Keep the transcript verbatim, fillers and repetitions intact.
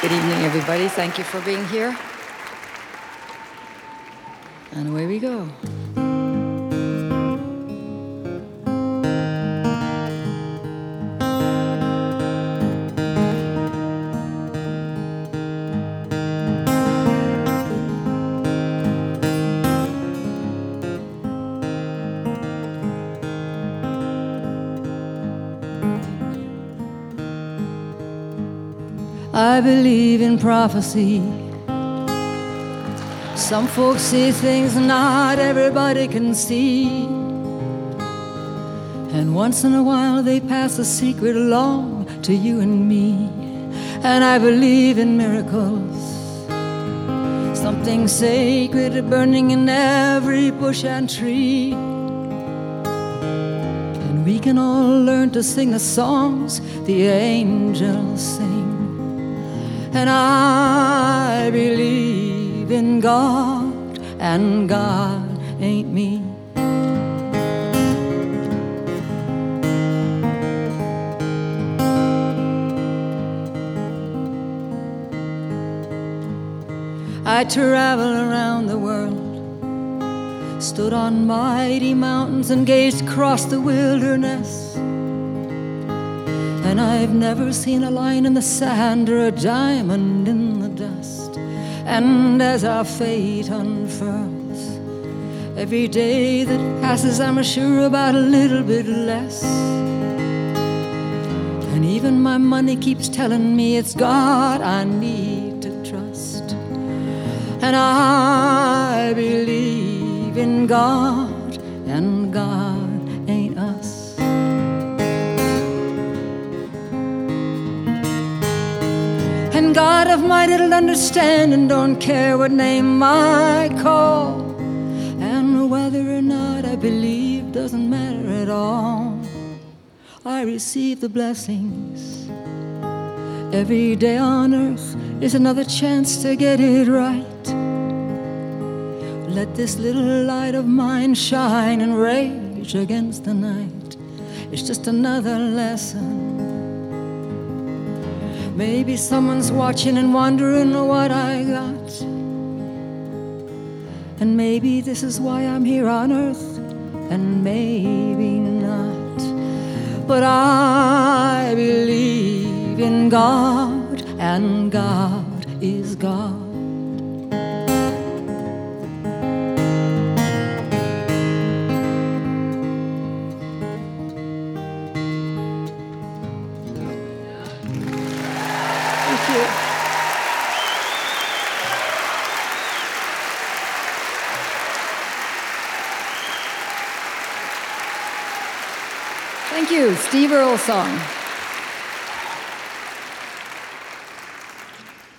Good evening, everybody. Thank you for being here. And away we go. I believe in prophecy. Some folks see things not everybody can see, and once in a while they pass a secret along to you and me. And I believe in miracles, something sacred burning in every bush and tree. And we can all learn to sing the songs the angels sing. And I believe in God, and God ain't me. I travel around the world, stood on mighty mountains and gazed across the wilderness. And I've never seen a line in the sand or a diamond in the dust. And as our fate unfurls, every day that passes I'm sure about a little bit less. And even my money keeps telling me it's God I need to trust. And I believe in God, and God ain't us. And God of my little understanding don't care what name I call, and whether or not I believe doesn't matter at all. I receive the blessings. Every day on earth is another chance to get it right. Let this little light of mine shine and rage against the night. It's just another lesson. Maybe someone's watching and wondering what I got. And maybe this is why I'm here on earth, and maybe not. But I believe in God, and God is God. Thank you, Steve Earle song.